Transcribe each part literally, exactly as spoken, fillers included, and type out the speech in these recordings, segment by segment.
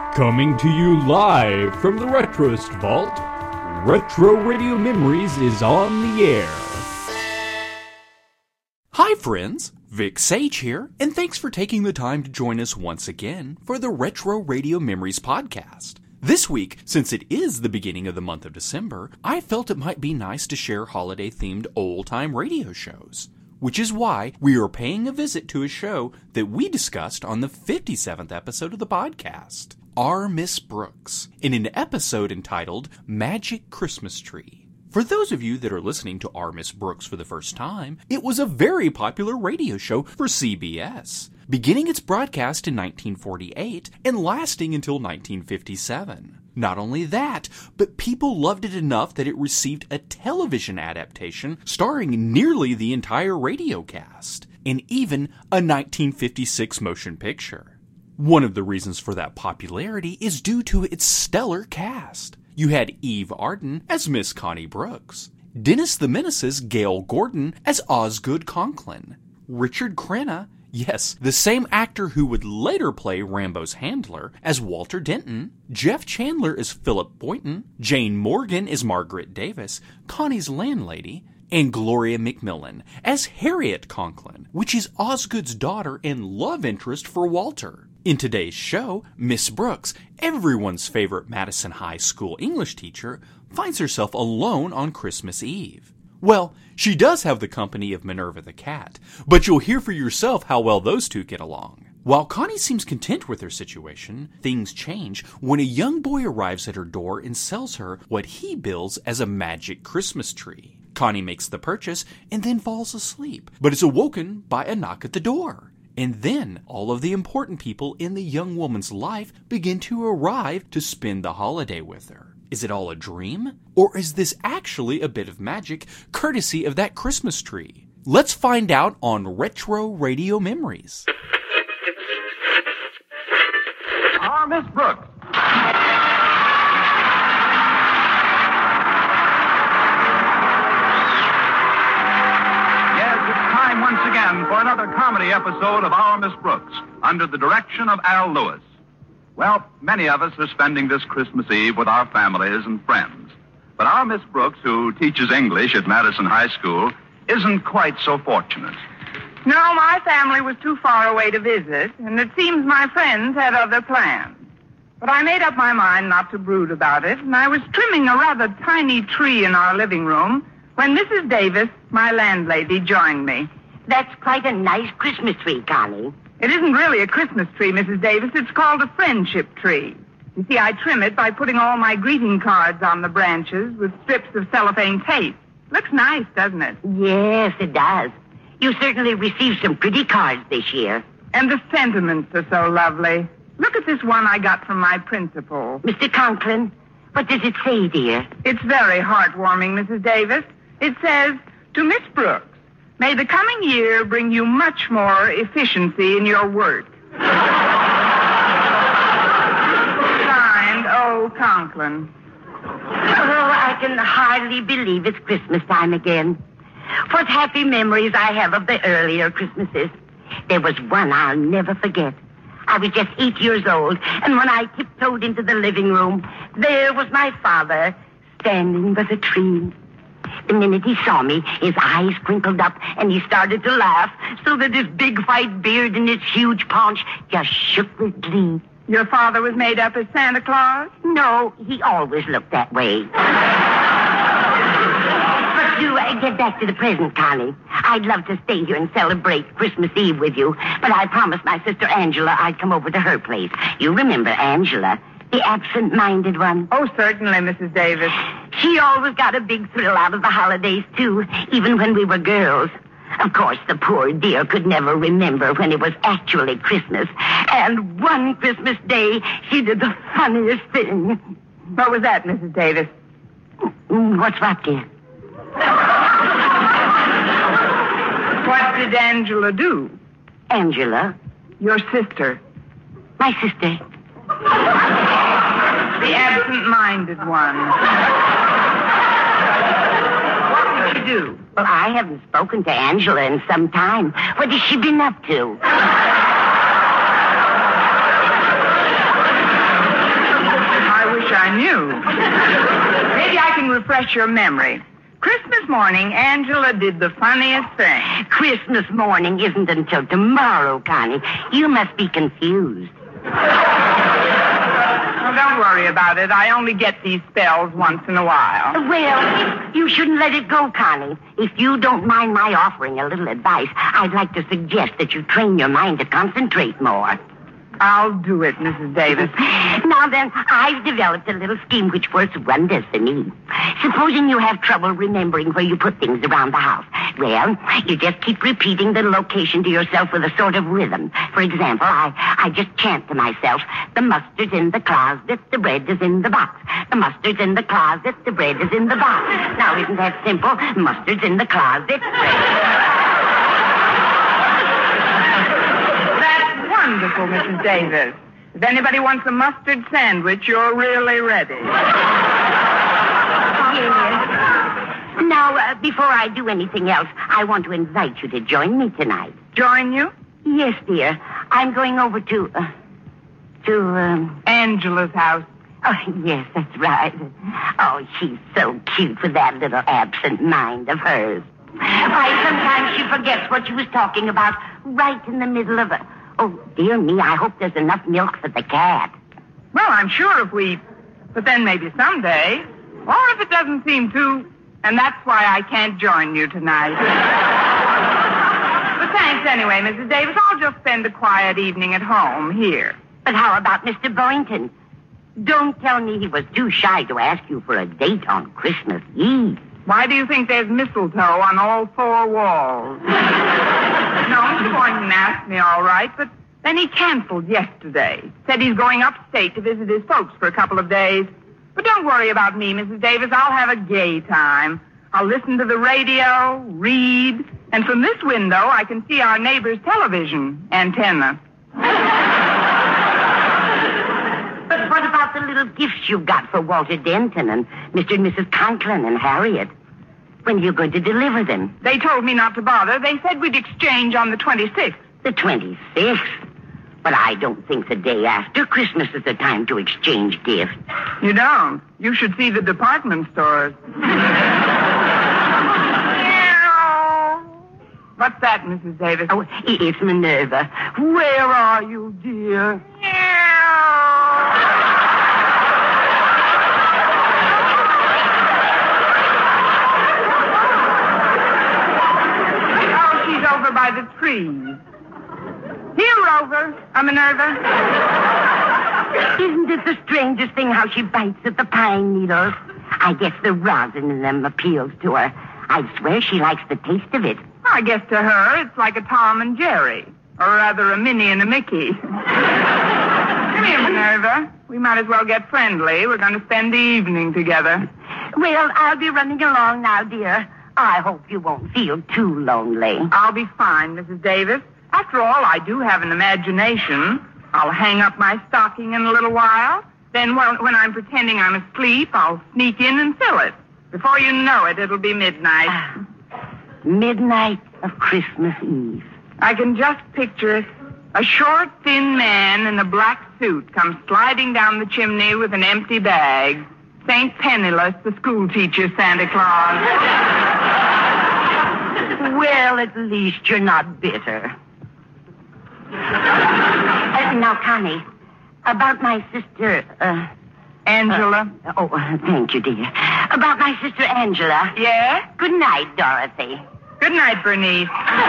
Coming to you live from the Retroist Vault, Retro Radio Memories is on the air. Hi friends, Vic Sage here, and thanks for taking the time to join us once again for the Retro Radio Memories podcast. This week, since it is the beginning of the month of December, I felt it might be nice to share holiday-themed old-time radio shows. Which is why we are paying a visit to a show that we discussed on the fifty-seventh episode of the podcast, Our Miss Brooks, in an episode entitled Magic Christmas Tree. For those of you that are listening to Our Miss Brooks for the first time, it was a very popular radio show for C B S, beginning its broadcast in nineteen forty-eight and lasting until nineteen fifty-seven. Not only that, but people loved it enough that it received a television adaptation starring nearly the entire radio cast, and even a nineteen fifty-six motion picture. One of the reasons for that popularity is due to its stellar cast. You had Eve Arden as Miss Connie Brooks, Dennis the Menace's Gale Gordon as Osgood Conklin, Richard Crenna, yes, the same actor who would later play Rambo's handler, as Walter Denton, Jeff Chandler as Philip Boynton, Jane Morgan as Margaret Davis, Connie's landlady, and Gloria McMillan as Harriet Conklin, which is Osgood's daughter and love interest for Walter. In today's show, Miss Brooks, everyone's favorite Madison High School English teacher, finds herself alone on Christmas Eve. Well, she does have the company of Minerva the cat, but you'll hear for yourself how well those two get along. While Connie seems content with her situation, things change when a young boy arrives at her door and sells her what he bills as a magic Christmas tree. Connie makes the purchase and then falls asleep, but is awoken by a knock at the door. And then all of the important people in the young woman's life begin to arrive to spend the holiday with her. Is it all a dream? Or is this actually a bit of magic, courtesy of that Christmas tree? Let's find out on Retro Radio Memories. Our Miss Brooks. Yes, it's time once again for another comedy episode of Our Miss Brooks, under the direction of Al Lewis. Well, many of us are spending this Christmas Eve with our families and friends. But our Miss Brooks, who teaches English at Madison High School, isn't quite so fortunate. No, my family was too far away to visit, and it seems my friends had other plans. But I made up my mind not to brood about it, and I was trimming a rather tiny tree in our living room when Missus Davis, my landlady, joined me. That's quite a nice Christmas tree, Connie. It isn't really a Christmas tree, Missus Davis. It's called a friendship tree. You see, I trim it by putting all my greeting cards on the branches with strips of cellophane tape. Looks nice, doesn't it? Yes, it does. You certainly received some pretty cards this year. And the sentiments are so lovely. Look at this one I got from my principal. Mister Conklin, what does it say, dear? It's very heartwarming, Missus Davis. It says, to Miss Brooks, may the coming year bring you much more efficiency in your work. Signed, O. Conklin. Oh, I can hardly believe it's Christmas time again. What happy memories I have of the earlier Christmases. There was one I'll never forget. I was just eight years old, and when I tiptoed into the living room, there was my father standing by the tree. The minute he saw me, his eyes crinkled up, and he started to laugh, so that his big white beard and his huge paunch just shook with glee. Your father was made up as Santa Claus? No, he always looked that way. But to uh, get back to the present, Connie, I'd love to stay here and celebrate Christmas Eve with you, but I promised my sister Angela I'd come over to her place. You remember Angela, the absent-minded one? Oh, certainly, Missus Davis. She always got a big thrill out of the holidays, too, even when we were girls. Of course, the poor dear could never remember when it was actually Christmas. And one Christmas day, she did the funniest thing. What was that, Missus Davis? What's what, dear? What did Angela do? Angela? Your sister. My sister. The absent-minded one. What did she do? Well, I haven't spoken to Angela in some time. What has she been up to? I knew. Maybe I can refresh your memory. Christmas morning, Angela did the funniest thing. Christmas morning isn't until tomorrow, Connie. You must be confused. Well, don't worry about it. I only get these spells once in a while. Well, you shouldn't let it go, Connie. If you don't mind my offering a little advice, I'd like to suggest that you train your mind to concentrate more. I'll do it, Missus Davis. Now then, I've developed a little scheme which works wonders for me. Supposing you have trouble remembering where you put things around the house. Well, you just keep repeating the location to yourself with a sort of rhythm. For example, I, I just chant to myself, the mustard's in the closet, the bread is in the box. The mustard's in the closet, the bread is in the box. Now, isn't that simple? Mustard's in the closet, bread. Wonderful, Missus Davis. If anybody wants a mustard sandwich, you're really ready. Yes. Now, uh, before I do anything else, I want to invite you to join me tonight. Join you? Yes, dear. I'm going over to, uh, to, um... Angela's house. Oh, yes, that's right. Oh, she's so cute with that little absent mind of hers. Why, sometimes she forgets what she was talking about right in the middle of a... Oh, dear me, I hope there's enough milk for the cat. Well, I'm sure if we... But then maybe someday. Or if it doesn't seem to. And that's why I can't join you tonight. But thanks anyway, Missus Davis. I'll just spend a quiet evening at home here. But how about Mister Boynton? Don't tell me he was too shy to ask you for a date on Christmas Eve. Why do you think there's mistletoe on all four walls? No, Mister Boynton asked me all right, but then he canceled yesterday. Said he's going upstate to visit his folks for a couple of days. But don't worry about me, Missus Davis. I'll have a gay time. I'll listen to the radio, read, and from this window I can see our neighbor's television antenna. But what about the little gifts you got for Walter Denton and Mister and Missus Conklin and Harriet? When are you going to deliver them? They told me not to bother. They said we'd exchange on the twenty-sixth. The twenty-sixth? But I don't think the day after Christmas is the time to exchange gifts. You don't? You should see the department stores. What's that, Missus Davis? Oh, it's Minerva. Where are you, dear? Over by the trees. Here, Rover. Uh, Minerva. Isn't it the strangest thing how she bites at the pine needles? I guess the rosin in them appeals to her. I swear she likes the taste of it. I guess to her it's like a Tom and Jerry. Or rather, a Minnie and a Mickey. Come here, Minerva. We might as well get friendly. We're going to spend the evening together. Well, I'll be running along now, dear. I hope you won't feel too lonely. I'll be fine, Missus Davis. After all, I do have an imagination. I'll hang up my stocking in a little while. Then when, when I'm pretending I'm asleep, I'll sneak in and fill it. Before you know it, it'll be midnight. Uh, midnight of Christmas Eve. I can just picture it. A short, thin man in a black suit comes sliding down the chimney with an empty bag. Saint Penniless, the school teacher, Santa Claus. Well, at least you're not bitter. Uh, now, Connie, about my sister, uh... Angela. Uh, oh, uh, thank you, dear. About my sister Angela. Yeah? Good night, Dorothy. Good night, Bernice.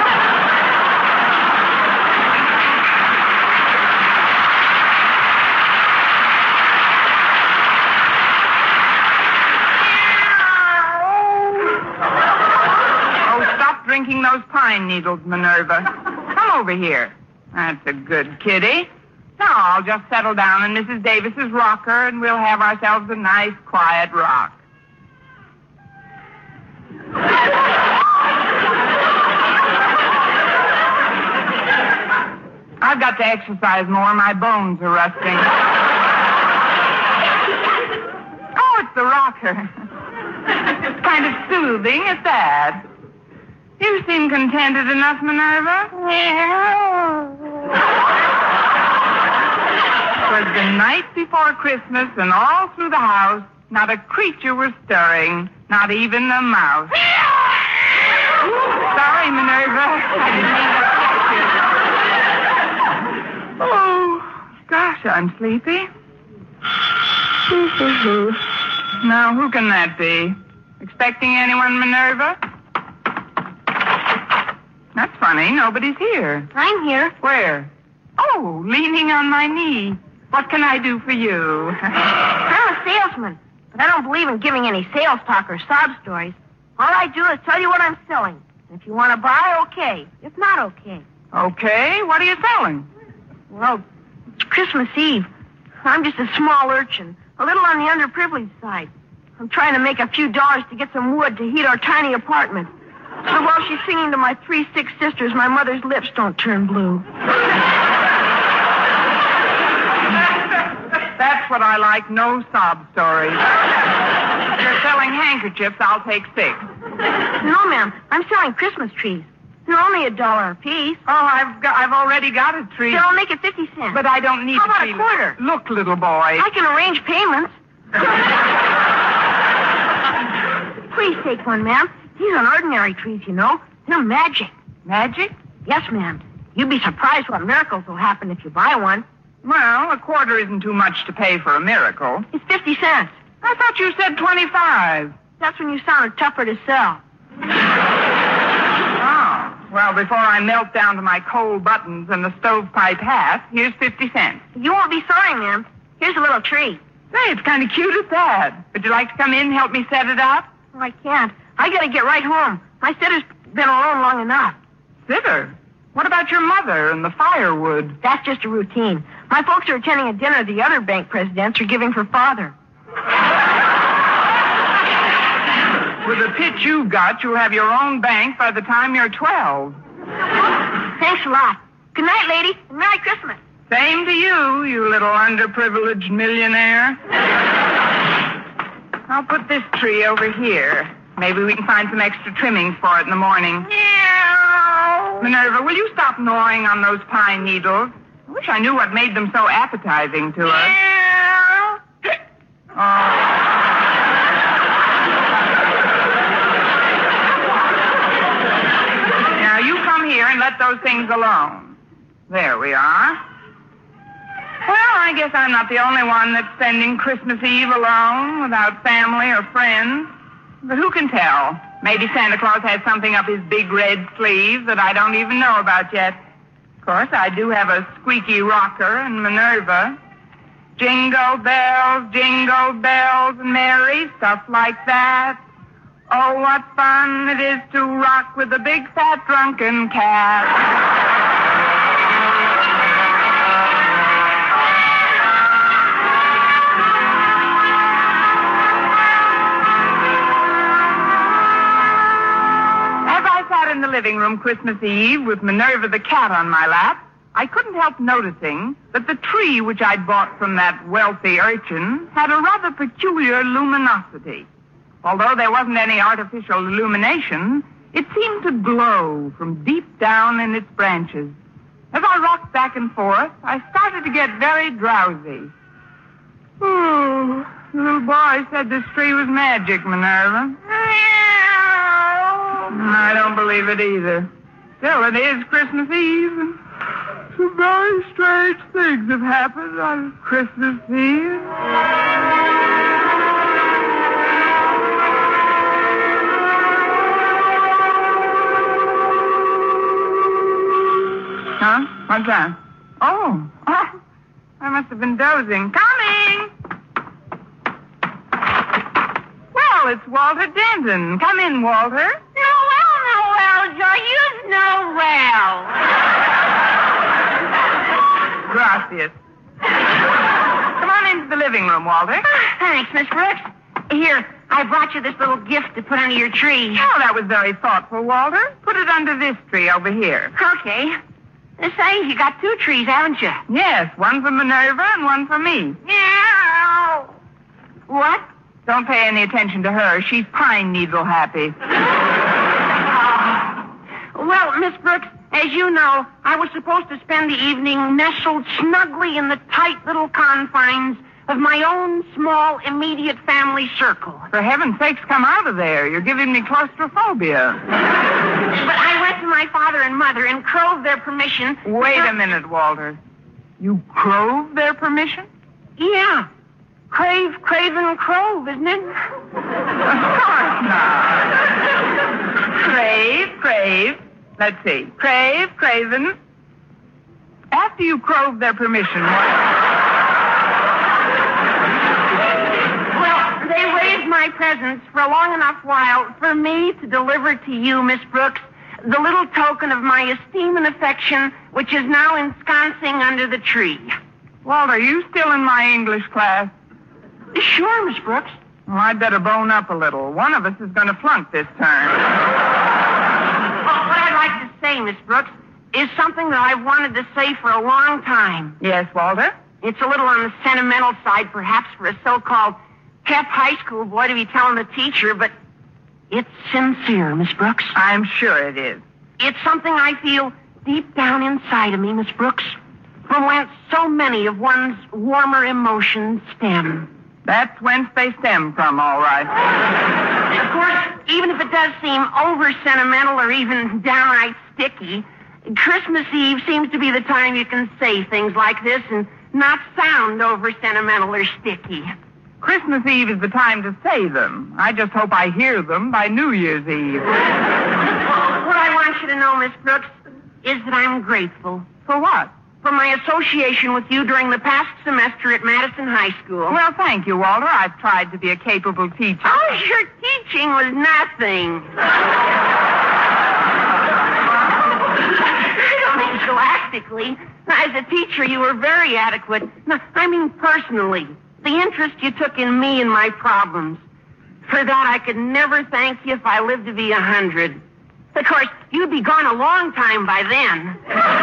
Drinking those pine needles, Minerva. Come over here. That's a good kitty. Now I'll just settle down in Missus Davis's rocker and we'll have ourselves a nice, quiet rock. I've got to exercise more. My bones are rusting. Oh, it's the rocker. It's kind of soothing at that. You seem contented enough, Minerva. was the night before Christmas, and all through the house, not a creature was stirring, not even a mouse. Sorry, Minerva. I didn't mean to catch you. Oh, gosh, I'm sleepy. Now, who can that be? Expecting anyone, Minerva? That's funny. Nobody's here. I'm here. Where? Oh, leaning on my knee. What can I do for you? I'm a salesman, but I don't believe in giving any sales talk or sob stories. All I do is tell you what I'm selling. If you want to buy, okay. If not, okay. Okay, what are you selling? Well, it's Christmas Eve. I'm just a small urchin, a little on the underprivileged side. I'm trying to make a few dollars to get some wood to heat our tiny apartment. So while she's singing to my three sick sisters, my mother's lips don't turn blue. That's what I like, no sob stories. If you're selling handkerchiefs, I'll take six. No, ma'am. I'm selling Christmas trees. They're only a dollar a piece. Oh, I've got, I've already got a tree. Then I'll make it fifty cents. But I don't need How about a tree. a quarter? Look, little boy. I can arrange payments. Please take one, ma'am. These aren't ordinary trees, you know. They're magic. Magic? Yes, ma'am. You'd be surprised what miracles will happen if you buy one. Well, a quarter isn't too much to pay for a miracle. It's fifty cents. I thought you said twenty-five. That's when you sounded tougher to sell. Oh, well, before I melt down to my cold buttons and the stovepipe hat, here's fifty cents. You won't be sorry, ma'am. Here's a little tree. Say, it's kind of cute at that. Would you like to come in and help me set it up? Oh, I can't. I gotta get right home. My sitter's been alone long enough. Sitter? What about your mother and the firewood? That's just a routine. My folks are attending a dinner the other bank presidents are giving for father. With the pitch you've got, you'll have your own bank by the time you're twelve. Thanks a lot. Good night, lady, and Merry Christmas. Same to you, you little underprivileged millionaire. I'll put this tree over here. Maybe we can find some extra trimmings for it in the morning. Meow. Minerva, will you stop gnawing on those pine needles? I wish I knew what made them so appetizing to us. Meow. Oh. Now, you come here and let those things alone. There we are. Well, I guess I'm not the only one that's spending Christmas Eve alone without family or friends. But who can tell? Maybe Santa Claus has something up his big red sleeve that I don't even know about yet. Of course, I do have a squeaky rocker and Minerva. Jingle bells, jingle bells, merry, stuff like that. Oh, what fun it is to rock with a big fat drunken cat. In the living room Christmas Eve with Minerva the cat on my lap, I couldn't help noticing that the tree which I'd bought from that wealthy urchin had a rather peculiar luminosity. Although there wasn't any artificial illumination, it seemed to glow from deep down in its branches. As I rocked back and forth, I started to get very drowsy. Oh, the little boy said this tree was magic, Minerva. I don't believe it either. Still, it is Christmas Eve. And some very strange things have happened on Christmas Eve. Huh? What's that? Oh. Oh. I must have been dozing. Coming! Well, it's Walter Denton. Come in, Walter. Noel, Noel, Joyous Noel. Gracias. Come on into the living room, Walter. Ah, thanks, Miss Brooks. Here, I brought you this little gift to put under your tree. Oh, that was very thoughtful, Walter. Put it under this tree over here. Okay. Say, you got two trees, haven't you? Yes, one for Minerva and one for me. Meow. What? Don't pay any attention to her. She's pine needle happy. Well, Miss Brooks, As you know, I was supposed to spend the evening nestled snugly in the tight little confines of my own small, immediate family circle. For heaven's sakes, come out of there. You're giving me claustrophobia. But I went to my father and mother and crowed their permission. Wait a minute, Walter. You crove their permission? Yeah. Crave, craven, crove, isn't it? Of course not. Crave, crave. Let's see. Crave, craven. After you crove their permission, what? Well, they raised my presence for a long enough while for me to deliver to you, Miss Brooks, the little token of my esteem and affection, which is now ensconcing under the tree. Walter, are you still in my English class? Sure, Miss Brooks. Well, I'd better bone up a little. One of us is going to flunk this term. Well, what I'd like to say, Miss Brooks, is something that I've wanted to say for a long time. Yes, Walter? It's a little on the sentimental side, perhaps, for a so-called pep high school boy to be telling the teacher, but it's sincere, Miss Brooks. I'm sure it is. It's something I feel deep down inside of me, Miss Brooks, from whence so many of one's warmer emotions stem. That's whence they stem from, all right. Of course, even if it does seem over-sentimental or even downright sticky, Christmas Eve seems to be the time you can say things like this and not sound over-sentimental or sticky. Christmas Eve is the time to say them. I just hope I hear them by New Year's Eve. Well, what I want you to know, Miss Brooks, is that I'm grateful. For what? For my association with you during the past semester at Madison High School. Well, thank you, Walter. I've tried to be a capable teacher. Oh, your teaching was nothing. I don't mean scholastically. As a teacher, you were very adequate. No, I mean personally. The interest you took in me and my problems. For that, I could never thank you if I lived to be a hundred. Of course, you'd be gone a long time by then.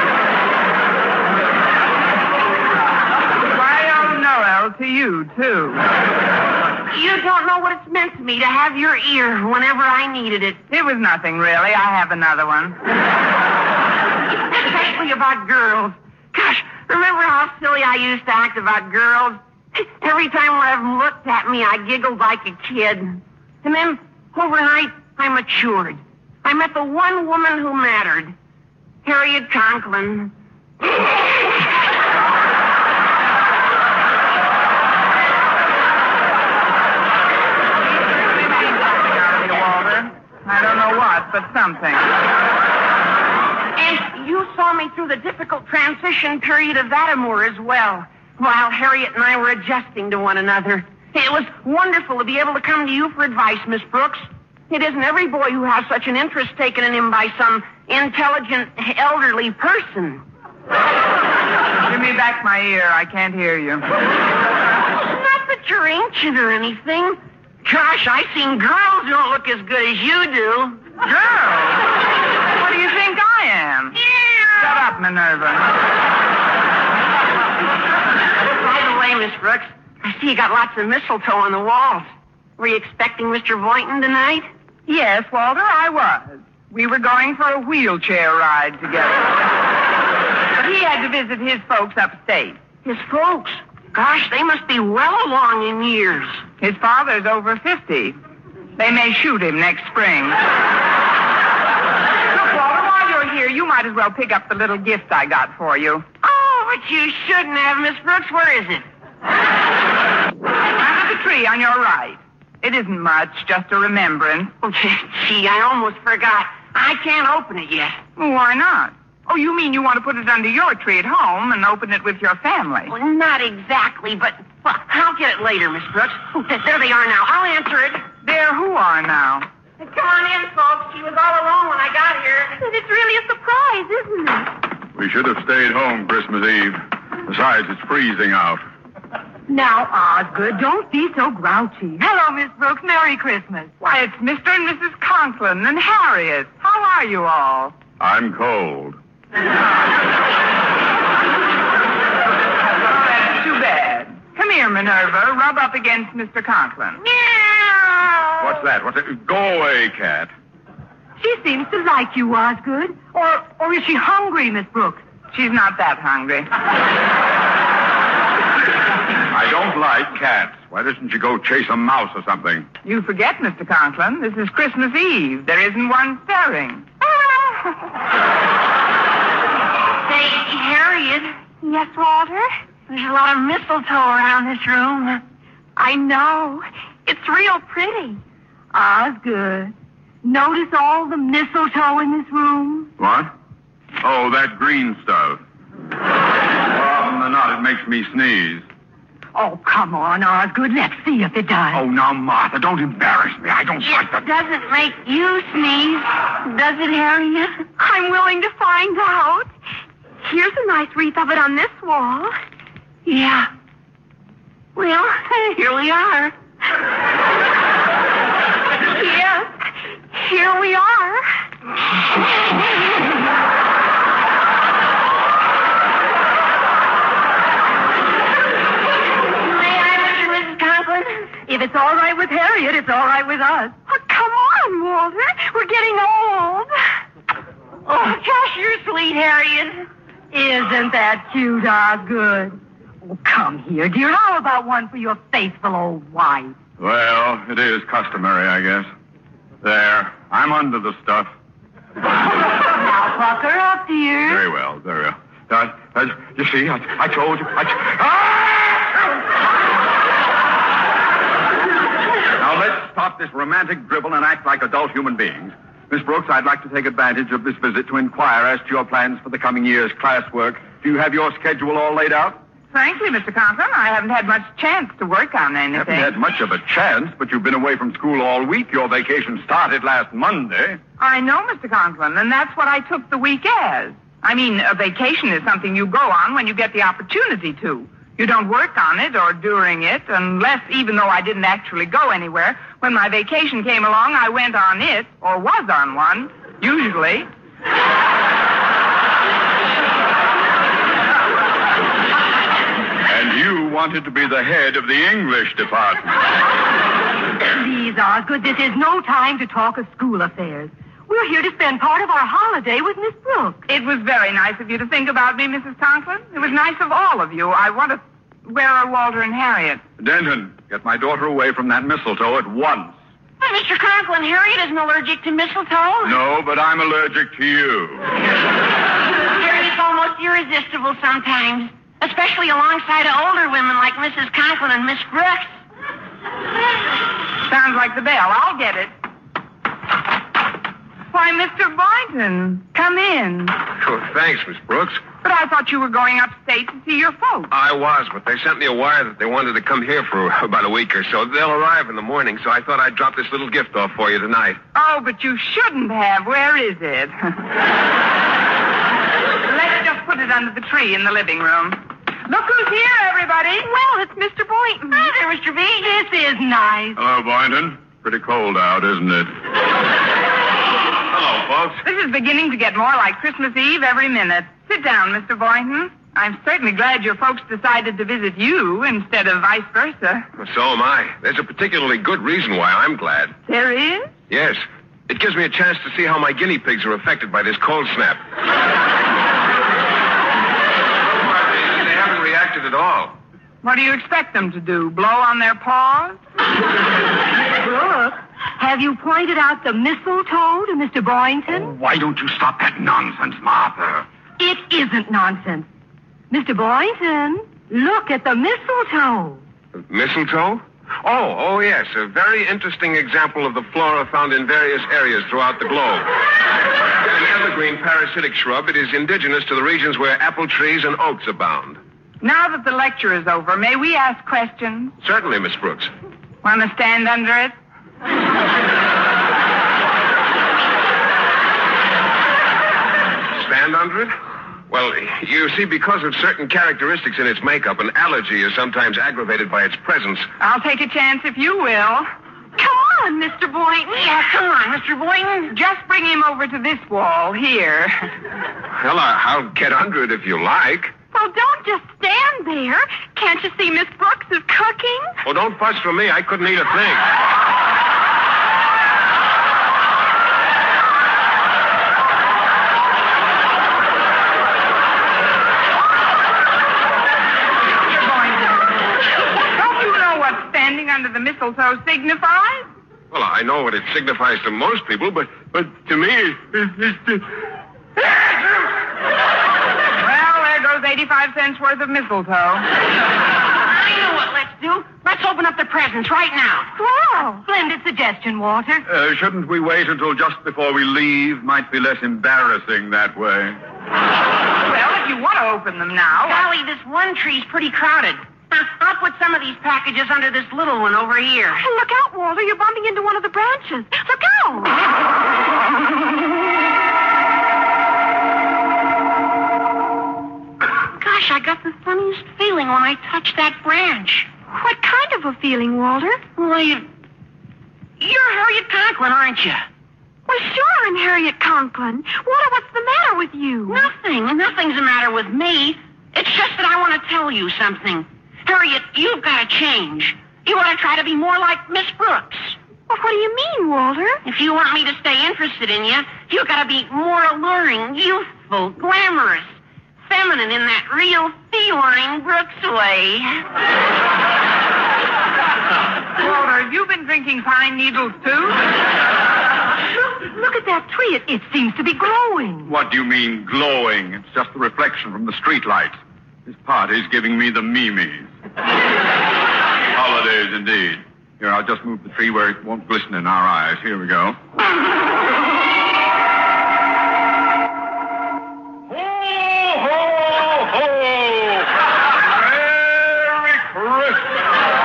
Noel to you, too. You don't know what it's meant to me to have your ear whenever I needed it. It was nothing, really. I have another one. Especially about girls. Gosh, remember how silly I used to act about girls? Every time one of them looked at me, I giggled like a kid. And then, overnight, I matured. I met the one woman who mattered. Harriet Conklin. I don't know what, but something. And you saw me through the difficult transition period of that amour as well, while Harriet and I were adjusting to one another. It was wonderful to be able to come to you for advice, Miss Brooks. It isn't every boy who has such an interest taken in him by some intelligent, elderly person. Give me back my ear. I can't hear you. Not that you're ancient or anything. Gosh, I've seen girls who don't look as good as you do. Girls? What do you think I am? Yeah. Shut up, Minerva. By the way, Miss Brooks, I see you got lots of mistletoe on the walls. Were you expecting Mister Boynton tonight? Yes, Walter, I was. We were going for a wheelchair ride together. But he had to visit his folks upstate. His folks? Gosh, they must be well along in years. His father's over fifty. They may shoot him next spring. Look, Walter, while you're here, you might as well pick up the little gift I got for you. Oh, but you shouldn't have, Miss Brooks. Where is it? Under the tree on your right. It isn't much, just a remembrance. Oh, gee, I almost forgot. I can't open it yet. Why not? Oh, you mean you want to put it under your tree at home and open it with your family? Well, not exactly, but well, I'll get it later, Miss Brooks. There they are now. I'll answer it. There who are now? Come on in, folks. She was all alone when I got here. It's really a surprise, isn't it? We should have stayed home Christmas Eve. Besides, it's freezing out. Now, Osgood, don't be so grouchy. Hello, Miss Brooks. Merry Christmas. Why, it's Mister and Missus Conklin and Harriet. How are you all? I'm cold. Oh, that's too bad. Come here, Minerva. Rub up against Mister Conklin. Meow. What's that? What's that? Go away, cat. She seems to like you, Osgood. Or, or is she hungry, Miss Brooks? She's not that hungry. I don't like cats. Why doesn't you go chase a mouse or something? You forget, Mister Conklin, this is Christmas Eve. There isn't one stirring. Say, Harriet. Yes, Walter? There's a lot of mistletoe around this room. I know. It's real pretty. Osgood, notice all the mistletoe in this room? What? Oh, that green stuff. More often than not, it makes me sneeze. Oh, come on, Osgood. Let's see if it does. Oh, now, Martha, don't embarrass me. I don't like that. It doesn't make you sneeze, does it, Harriet? I'm willing to find out. Here's a nice wreath of it on this wall. Yeah. Well, here we are. Yes, here we are. If it's all right with Harriet, it's all right with us. Oh, come on, Walter. We're getting old. Oh, gosh, you're sweet, Harriet. Isn't that cute, Osgood? Oh, come here, dear. How about one for your faithful old wife? Well, it is customary, I guess. There. I'm under the stuff. Now, pucker up, dear. Very well, very well. Uh, uh, you see, I, I told you. I t- ah! Now, let's stop this romantic dribble and act like adult human beings. Miss Brooks, I'd like to take advantage of this visit to inquire as to your plans for the coming year's classwork. Do you have your schedule all laid out? Frankly, Mister Conklin, I haven't had much chance to work on anything. You haven't had much of a chance, but you've been away from school all week. Your vacation started last Monday. I know, Mister Conklin, and that's what I took the week as. I mean, a vacation is something you go on when you get the opportunity to. You don't work on it or during it, unless, even though I didn't actually go anywhere, when my vacation came along, I went on it, or was on one, usually. And you wanted to be the head of the English department. Please, Osgood, this is no time to talk of school affairs. We're here to spend part of our holiday with Miss Brooks. It was very nice of you to think about me, Missus Conklin. It was nice of all of you. I want to... Where are Walter and Harriet? Denton, get my daughter away from that mistletoe at once. Well, Mister Conklin, Harriet isn't allergic to mistletoe. No, but I'm allergic to you. Harriet's almost irresistible sometimes, especially alongside of older women like Missus Conklin and Miss Brooks. Sounds like the bell. I'll get it. Why, Mister Boynton, come in. Oh, thanks, Miss Brooks. But I thought you were going upstate to see your folks. I was, but they sent me a wire that they wanted to come here for about a week or so. They'll arrive in the morning, so I thought I'd drop this little gift off for you tonight. Oh, but you shouldn't have. Where is it? Let's just put it under the tree in the living room. Look who's here, everybody. Well, it's Mister Boynton. Hi there, Mister B. This is nice. Hello, Boynton. Pretty cold out, isn't it? Hello, folks. This is beginning to get more like Christmas Eve every minute. Sit down, Mister Boynton. I'm certainly glad your folks decided to visit you instead of vice versa. Well, so am I. There's a particularly good reason why I'm glad. There is? Yes. It gives me a chance to see how my guinea pigs are affected by this cold snap. They haven't reacted at all. What do you expect them to do? Blow on their paws? Brooks, have you pointed out the mistletoe to Mister Boynton? Oh, why don't you stop that nonsense, Martha? It isn't nonsense. Mister Boynton, look at the mistletoe. Mistletoe? Oh, oh, yes. A very interesting example of the flora found in various areas throughout the globe. An evergreen parasitic shrub, it is indigenous to the regions where apple trees and oaks abound. Now that the lecture is over, may we ask questions? Certainly, Miss Brooks. Want to stand under it? Stand under it? Well, you see, because of certain characteristics in its makeup, an allergy is sometimes aggravated by its presence. I'll take a chance if you will. Come on, Mister Boynton. Yeah, come on, Mister Boynton. Just bring him over to this wall here. Well, I'll get under it if you like. Well, don't just stand there. Can't you see Miss Brooks is cooking? Oh, don't fuss for me. I couldn't eat a thing. mistletoe signifies? Well, I know what it signifies to most people, but but to me, it's... it's Well, there goes eighty-five cents worth of mistletoe. I know what let's do. Let's open up the presents right now. Wow. Splendid suggestion, Walter. Uh, shouldn't we wait until just before we leave? Might be less embarrassing that way. Well, if you want to open them now. Golly, this one tree's pretty crowded. Now, I'll put some of these packages under this little one over here. Oh, look out, Walter. You're bumping into one of the branches. Look out. Gosh, I got the funniest feeling when I touched that branch. What kind of a feeling, Walter? Well, you... You're Harriet Conklin, aren't you? Well, sure, I'm Harriet Conklin. Walter, what's the matter with you? Nothing. Nothing's the matter with me. It's just that I want to tell you something. Harriet, you've got to change. You ought to try to be more like Miss Brooks. Well, what do you mean, Walter? If you want me to stay interested in you, you've got to be more alluring, youthful, glamorous, feminine in that real feline Brooks way. Walter, have you been drinking pine needles, too? Look, look at that tree. It, it seems to be glowing. What do you mean, glowing? It's just the reflection from the street lights. This party's giving me the memes. Holidays, indeed. Here, I'll just move the tree where it won't glisten in our eyes. Here we go. Ho, ho, ho! Merry Christmas!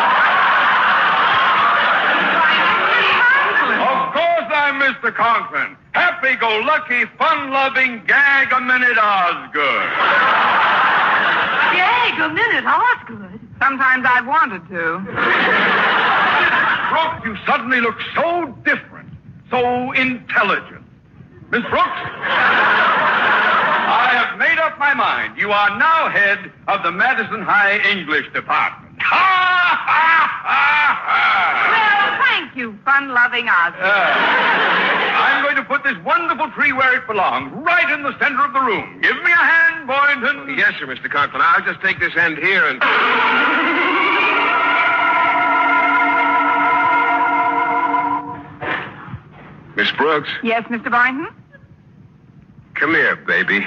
Of course I'm Mister Conklin. Happy-go-lucky, fun-loving, gag-a-minute Osgood. Yay, a minute. Osgood. Sometimes I've wanted to. Brooks, you suddenly look so different, so intelligent. Miss Brooks, I have made up my mind. You are now head of the Madison High English Department. Ha, ha, ha, ha. Well, thank you, fun-loving Osgood. Uh, I'm going to put this wonderful tree where it belongs, right in the center of the room. Give me a hand, Boynton. Yes, sir, Mister Conklin. I'll just take this end here and... Miss Brooks, Yes, Mister Boynton? come here, baby.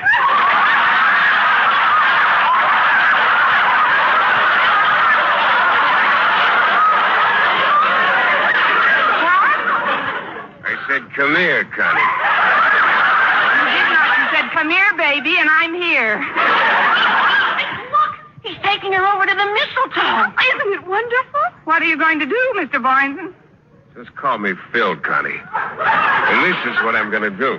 I said, come here, Connie. You did not. You said, come here, baby, and I'm here. Look, he's taking her over to the mistletoe. Isn't it wonderful? What are you going to do, Mister Boynton? Just call me Phil, Connie. And this is what I'm going to do.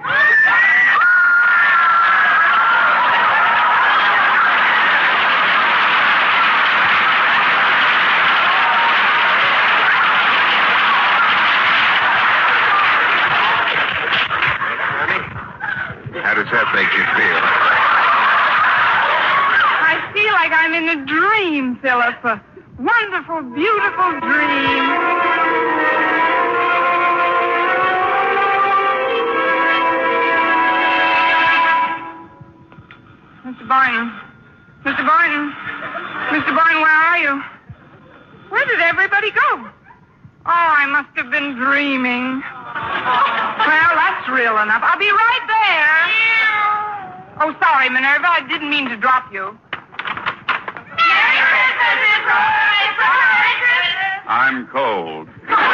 How does that make you feel? I feel like I'm in a dream, Philip. A wonderful, beautiful dream. Mister Boynton. Mister Boynton. Mister Boynton, where are you? Where did everybody go? Oh, I must have been dreaming. Well, that's real enough. I'll be right there. Oh, sorry, Minerva. I didn't mean to drop you. I'm cold.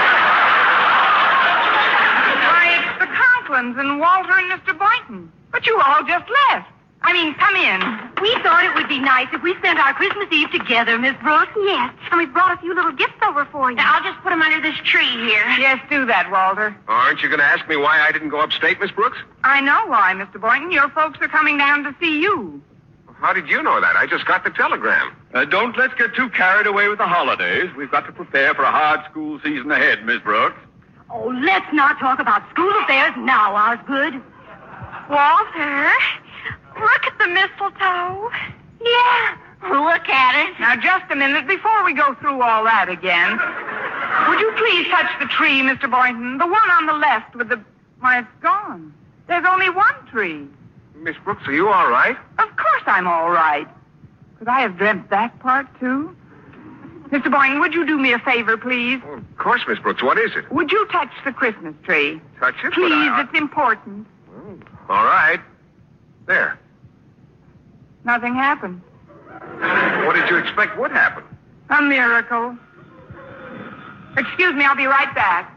Why, it's the Conklins and Walter and Mister Boynton. But you all just left. I mean, come in. We thought it would be nice if we spent our Christmas Eve together, Miss Brooks. Yes, and we brought a few little gifts over for you. Now, I'll just put them under this tree here. Yes, do that, Walter. Aren't you going to ask me why I didn't go upstate, Miss Brooks? I know why, Mister Boynton. Your folks are coming down to see you. How did you know that? I just got the telegram. Uh, don't let's get too carried away with the holidays. We've got to prepare for a hard school season ahead, Miss Brooks. Oh, let's not talk about school affairs now, Osgood. Walter, look at the mistletoe. Yeah, look at it. Now, just a minute before we go through all that again. Would you please touch the tree, Mister Boynton? The one on the left with the... Why, it's gone. There's only one tree. Miss Brooks, are you all right? Of course I'm all right. Could I have dreamt that part, too? Mister Boynton, would you do me a favor, please? Oh, of course, Miss Brooks. What is it? Would you touch the Christmas tree? Touch it? Please, But I- it's important. All right. There. Nothing happened. What did you expect would happen? A miracle. Excuse me, I'll be right back.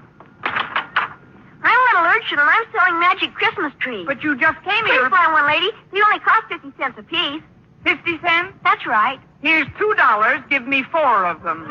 I'm Little Urchin, and I'm selling magic Christmas trees. But you just came Please here. buy one, lady. They only cost fifty cents apiece. Fifty cents? That's right. Here's two dollars. Give me four of them.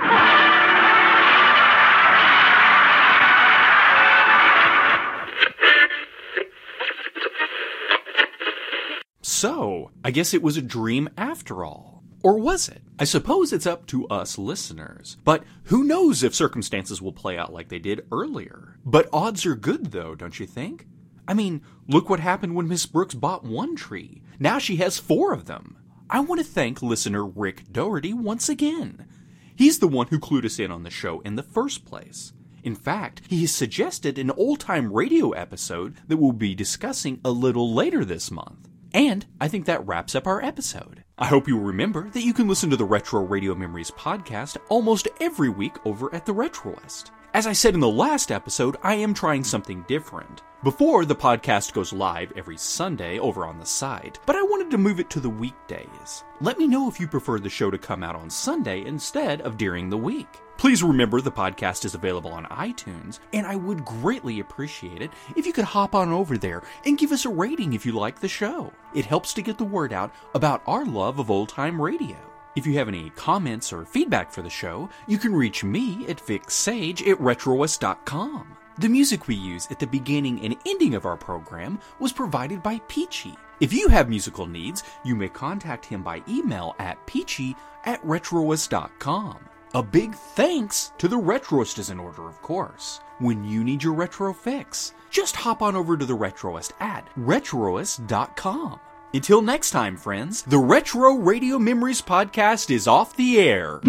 So, I guess it was a dream after all. Or was it? I suppose it's up to us listeners. But who knows if circumstances will play out like they did earlier. But odds are good, though, don't you think? I mean, look what happened when Miss Brooks bought one tree. Now she has four of them. I want to thank listener Rick Doherty once again. He's the one who clued us in on the show in the first place. In fact, he has suggested an old-time radio episode that we'll be discussing a little later this month. And I think that wraps up our episode. I hope you'll remember that you can listen to the Retro Radio Memories podcast almost every week over at the Retroist. As I said in the last episode, I am trying something different. Before, the podcast goes live every Sunday over on the site, but I wanted to move it to the weekdays. Let me know if you prefer the show to come out on Sunday instead of during the week. Please remember the podcast is available on iTunes, and I would greatly appreciate it if you could hop on over there and give us a rating if you like the show. It helps to get the word out about our love of old-time radio. If you have any comments or feedback for the show, you can reach me at vicsage at retroist dot com. The music we use at the beginning and ending of our program was provided by Peachy. If you have musical needs, you may contact him by email at peachy at retroist dot com. A big thanks to the Retroist is in order, of course. When you need your retro fix, just hop on over to the Retroist at retroist dot com. Until next time, friends, the Retro Radio Memories podcast is off the air.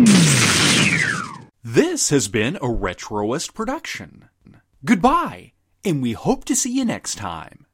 This has been a Retroist production. Goodbye, and we hope to see you next time.